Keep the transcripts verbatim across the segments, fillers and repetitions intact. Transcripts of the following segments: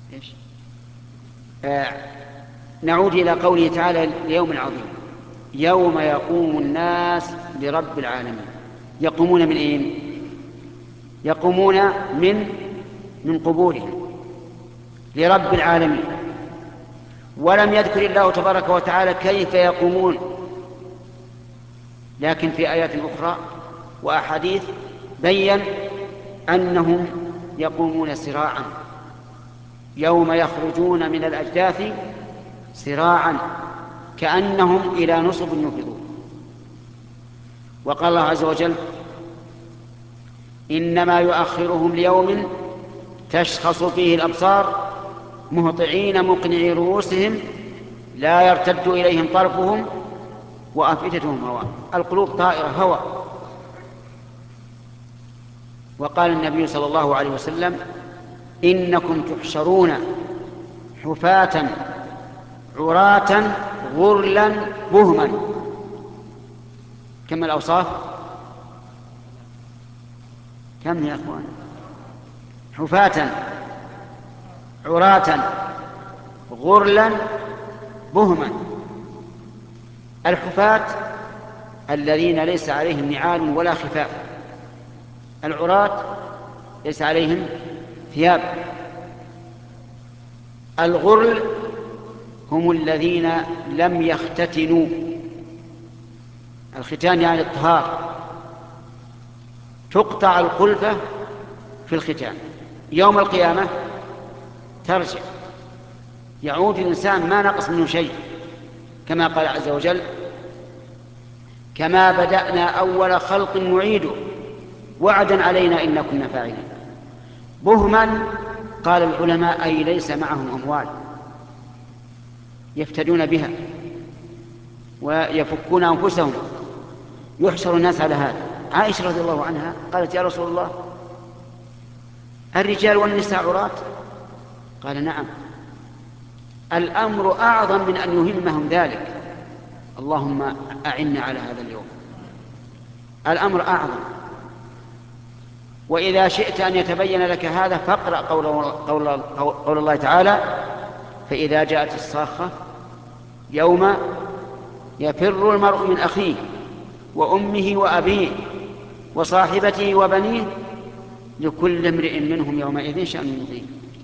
إيش؟ آه نعود إلى قوله تعالى اليوم العظيم، يوم يقوم الناس لرب العالمين. يقومون من أين؟ يقومون من من قبورهم لرب العالمين. ولم يذكر الله تبارك وتعالى كيف يقومون، لكن في آيات أخرى وأحاديث بين أنهم يقومون سراعا، يوم يخرجون من الأجداث سراعا كأنهم إلى نصب يوفضون. وقال الله عز وجل: إنما يؤخرهم ليوم تشخص فيه الأبصار مهطعين مقنعي رؤوسهم لا يرتد إليهم طرفهم وأفئدتهم هواء. القلوب طائرة هواء. وقال النبي صلى الله عليه وسلم: إنكم تحشرون حفاة عراة غرلا بهما. كم الأوصاف؟ كم يا أخوان؟ حفاة عراة غرلا بهما. الحفاة الذين ليس عليهم نعال ولا خفاف، العراة ليس عليهم ثياب. الغرل هم الذين لم يختتنوا. الختان يعني الطهار، تقطع القلفة في الختان. يوم القيامة ترجع، يعود الإنسان ما نقص منه شيء، كما قال عز وجل: كما بدأنا أول خلق نعيده وعدا علينا إنا كنا فاعلين. بهما قال العلماء أي ليس معهم أموال يفتدون بها ويفكون أنفسهم. يحشر الناس على هذا. عائشة رضي الله عنها قالت: يا رسول الله، الرجال والنساء عراة؟ قال: نعم. الأمر أعظم من أن يهمهم ذلك. اللهم أعنا على هذا اليوم. الأمر أعظم. وإذا شئت أن يتبين لك هذا فاقرأ قول, قول, قول الله تعالى: فإذا جاءت الصاخة يوم يفر المرء من أخيه وأمه وأبيه وصاحبته وبنيه لكل امرئ منهم يومئذ شأن يغنيه.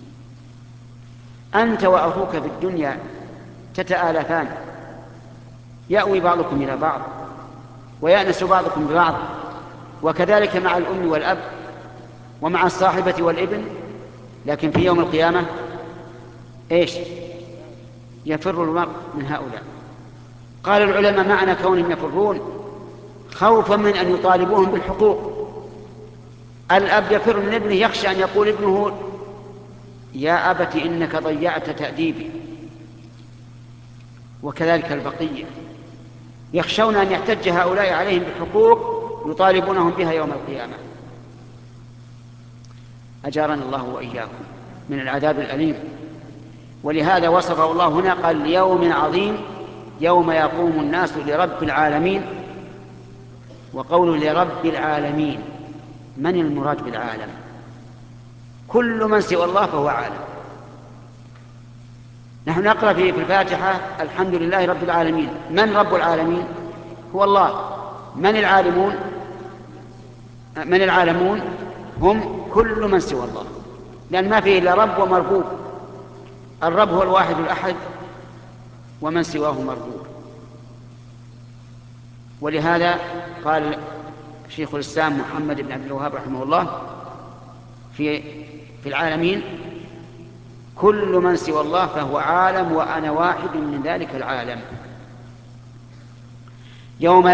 أنت وأخوك في الدنيا تتآلفان، يأوي بعضكم إلى بعض ويأنس بعضكم ببعض، وكذلك مع الأم والأب ومع الصاحبة والابن. لكن في يوم القيامة إيش؟ يفر المرء من هؤلاء. قال العلماء: معنى كونهم يفرون خوفا من أن يطالبوهم بالحقوق. الأب يفر من ابنه، يخشى أن يقول ابنه: يا أبت إنك ضيعت تأديبي. وكذلك البقية يخشون أن يحتج هؤلاء عليهم بحقوق يطالبونهم بها يوم القيامة. أجارنا الله وإياكم من العذاب الأليم. ولهذا وصفه الله هنا، قال: ليوم عظيم يوم يقوم الناس لرب العالمين. وقول لرب العالمين، من المراد بالعالم؟ كل من سوى الله فهو عالم. نحن نقرأ في الفاتحة: الحمد لله رب العالمين. من رب العالمين؟ هو الله. من العالمون؟ من العالمون هم كل من سوى الله، لأن ما فيه إلا رب ومربوب. الرب هو الواحد الأحد، ومن سواه مربوب. ولهذا قال شيخ الإسلام محمد بن عبد الوهاب رحمه الله في في العالمين: كل من سوى الله فهو عالم، وأنا واحد من ذلك العالم. يوم